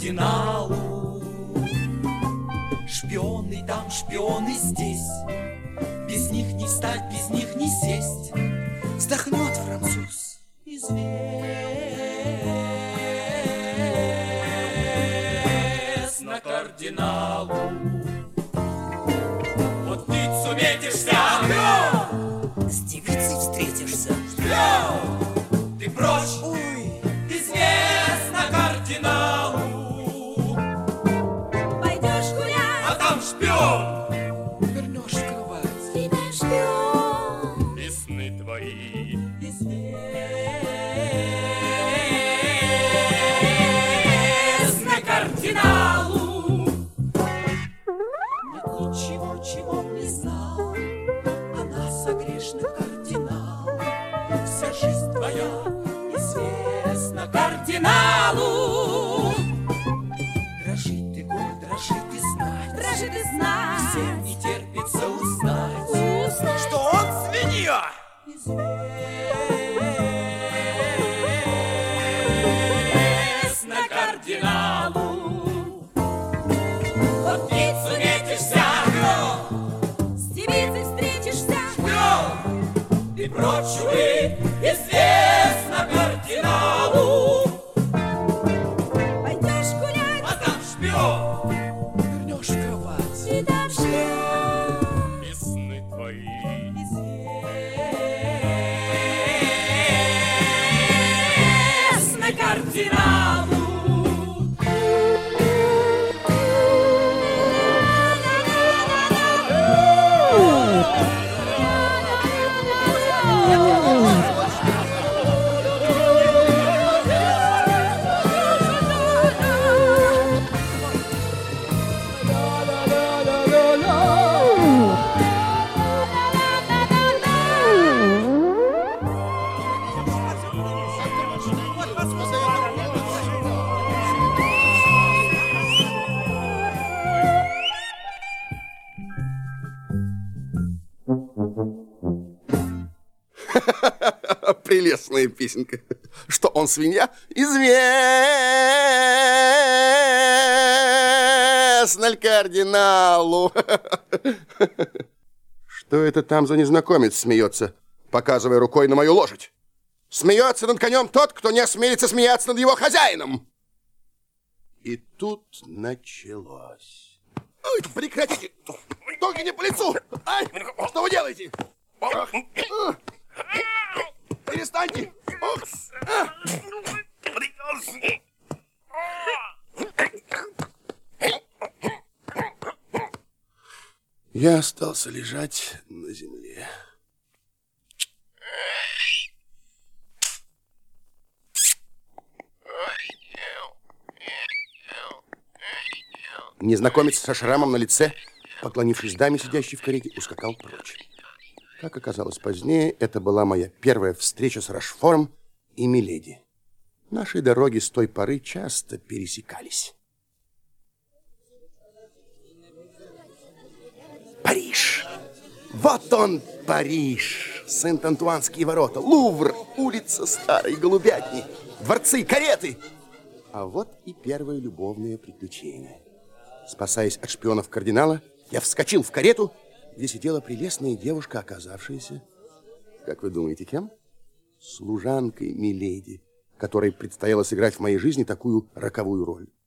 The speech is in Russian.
кардиналу. Шпионы там, шпионы здесь, без них не встать, без них не сесть. Вздохнет француз, известно кардиналу. Вот ты суметишься, с девицей встретишься, ты прочь, известно кардиналу. Пойдешь гулять, а там шпион, вернешь в кровать, и ты шпион. и сны твои, известно кардиналу. Нет ничего, чего б не знал о нас, о грешных кардиналах. Вся жизнь твоя известна кардиналу. Дрожит и гор, дрожит и знать, Дрожит и знать, всем не терпится узнать, узнать, что он свинья. Известно кардиналу. Вот птицу метишься, с девицей встретишься, и прочь, увы, известно кардиналу. пойдешь гулять, А там шпион, вернешь в кровать, и там шпион. и сны твои, известно кардиналу. Прелестная песенка. Что он свинья? Известно кардиналу. Что это там за незнакомец смеется, показывая рукой на мою лошадь? Смеется над конем тот, кто не осмелится смеяться над его хозяином. И тут началось. Ой, прекратите! Только не по лицу! Ай, что вы делаете? Перестаньте! Я остался лежать на земле. Незнакомец со шрамом на лице, поклонившись даме, сидящей в карете, ускакал прочь. Как оказалось позднее, это была моя первая встреча с Рашфором и Миледи. Наши дороги с той поры часто пересекались. Париж! Вот он, Париж! Сент-Антуанские ворота, Лувр, улица Старой Голубятни, дворцы, кареты! А вот и первое любовное приключение. Спасаясь от шпионов кардинала, я вскочил в карету, где сидела прелестная девушка, оказавшаяся, как вы думаете, кем? Служанкой Миледи, которой предстояло сыграть в моей жизни такую роковую роль.